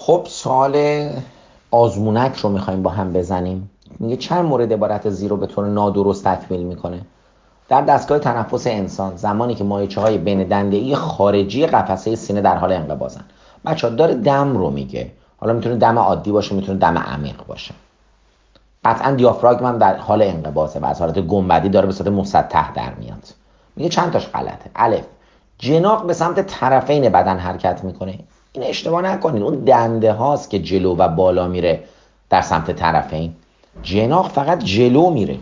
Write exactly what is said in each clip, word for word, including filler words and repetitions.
خب سوال آزمونک رو میخوایم با هم بزنیم. میگه چند مورد عبارت زیرو به طور نادرست تکمیل میکنه؟ در دستگاه تنفس انسان زمانی که مایچه های بین دنده‌ای خارجی قفسه سینه در حال انقباضن. بچه‌ها داره دم رو میگه، حالا میتونه دم عادی باشه، میتونه دم عمیق باشه. قطعا دیافراگم هم در حال انقباضه و از حالت گنبدی داره به صورت مسطح در میاد. میگه چند تاش غلطه. الف، جناق به سمت طرفین بدن حرکت میکنه. این اشتباه نکنین، اون دنده هاست که جلو و بالا میره در سمت طرفین. جناق فقط جلو میره.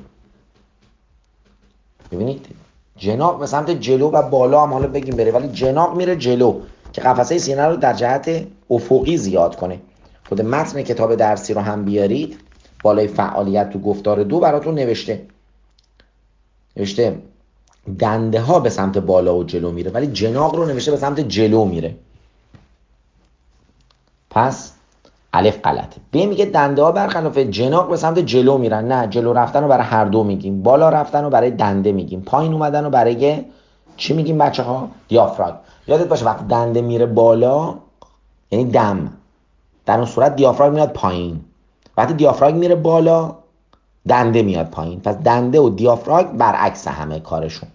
ببینید جناق به سمت جلو و بالا هم حالا بگیم بره، ولی جناق میره جلو که قفسه سینه رو در جهت افقی زیاد کنه. خود متن کتاب درسی رو هم بیارید بالای فعالیت تو گفتار دو براتون نوشته نوشته دنده ها به سمت بالا و جلو میره، ولی جناق رو نوشته به سمت جلو میره. پس الف غلطه. ب میگه دنده ها برخلاف جناق به سمت جلو میرن. نه، جلو رفتن رو برای هر دو میگیم، بالا رفتن رو برای دنده میگیم، پایین اومدن رو برای چی میگیم بچه ها؟ دیافراگم. یادت باشه وقتی دنده میره بالا یعنی دم، در اون صورت دیافراگم میاد پایین. وقتی دیافراگم میره بالا دنده میاد پایین. پس دنده و دیافراگم برعکس همه کارشون.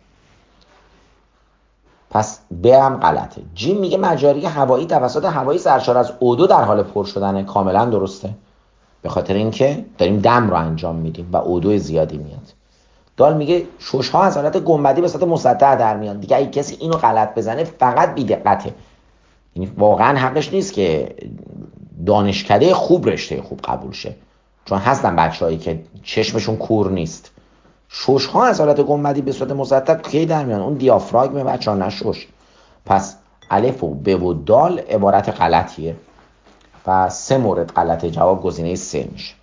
پس ب هم غلطه. جیم میگه مجاری هوایی توسط هوایی سرشار از او دو در حال پر شدنه. کاملا درسته، به خاطر اینکه داریم دم رو انجام میدیم و او دو زیادی میاد. دال میگه شش ها از حالت گنبدی به صورت مسطح در میاد. دیگه اگه کسی اینو غلط بزنه فقط بی‌دقته. یعنی واقعا حقش نیست که دانشکده خوب رشته خوب قبول شه، چون هستن بچه‌هایی که چشمشون کور نیست. شش ها از حالت گنبدی به صورت مسطح کی در میان؟ اون دیافراگم بچه‌ها، نه شش. پس الف و ب و دال عبارت غلطیه و سه مورد غلطه. جواب گزینه سه میشه.